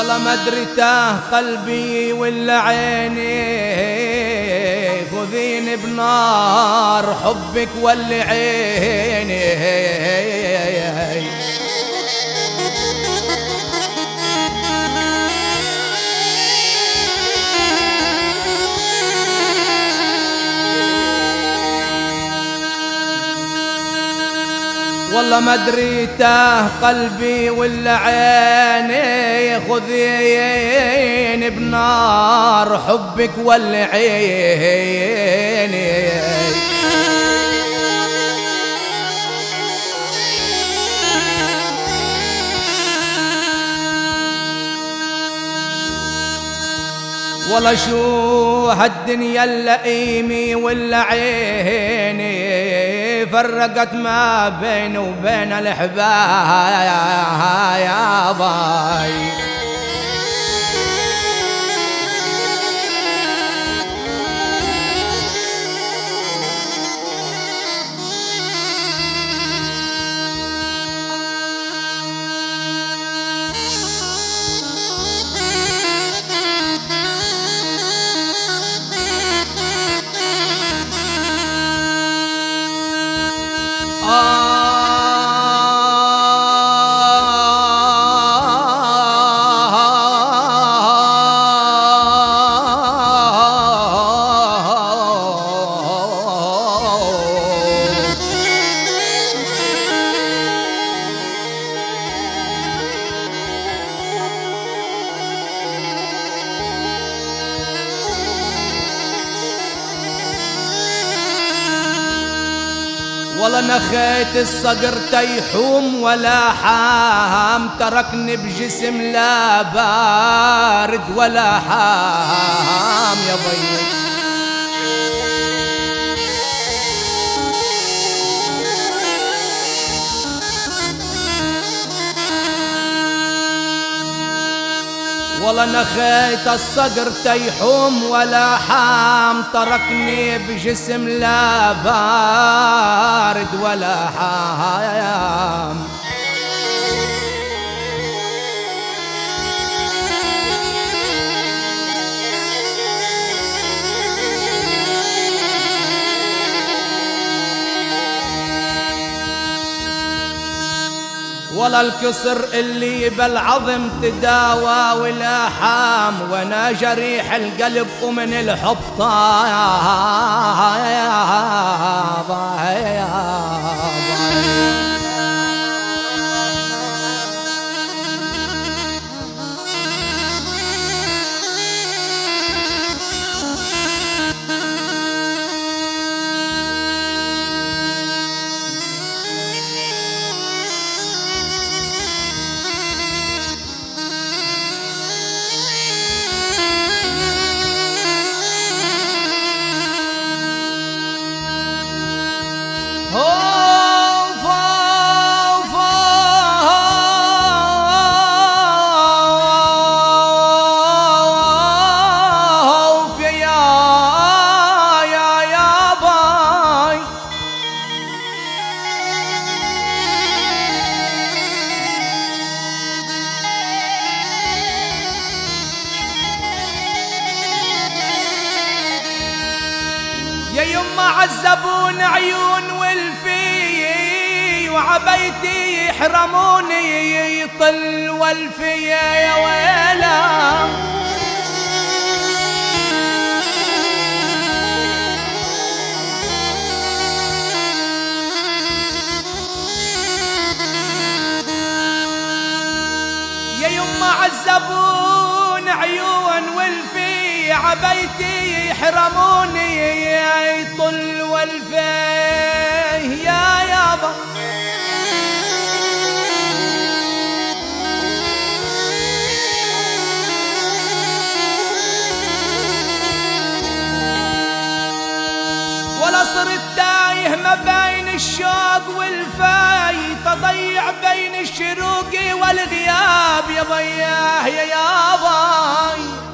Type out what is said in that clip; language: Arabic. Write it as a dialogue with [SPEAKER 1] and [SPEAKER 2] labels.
[SPEAKER 1] والله ما ادري تاه قلبي ولا عيني، خذيني بنار حبك ولا عيني. والله ما ادري تاه قلبي ولا عيني، خذيني بنار حبك ولا عيني. والله شو هالدنيا اللئيمي ولا عيني، فرقت ما بيني وبين الحبايب. والله نخيت الصقر تيحوم ولا حام، تركني بجسم لا بارد ولا حام يا بيي. والله نخيت الصقر تيحوم ولا حام، تركني بجسم لا بارد ولا حام. والله الكسر اللي بالعظم تداوى ولا حام، وانا جريح القلب ومن الحب يا يما عذبون عيون والفي، وعبيتي يحرموني يطل والفي يا ويلا. يا يما عذبون عيون والفي، عبيتي يحرموني يطل والفيه يا يابا. ولا صرت تايه ما بين الشوق والفاي، تضيع بين الشروق والغياب يا ضياه يا يابا.